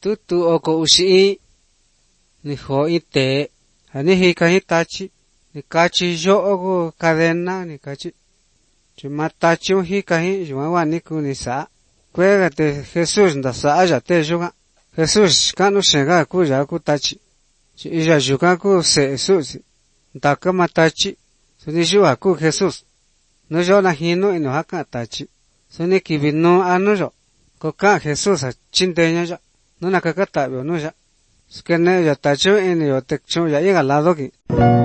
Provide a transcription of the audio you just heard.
tu oko ushi ni ho ite ani hika hitachi ni kachi yo ogo cadena ni kachi chimatachi hika hi yuani kunisa kuegate Jesús ndasa aya te yuga Jesús kanu shega ku ya ku tachi chi iya yuga ku se Jesus ndaka matachi suni yuga ku Jesús no yo na hino ino haka tachi suni kibino anu yo ko ka Jesús chindeña ya no nakakata yo no ya skene ya tachi ini yo tekchu ya llega lado ki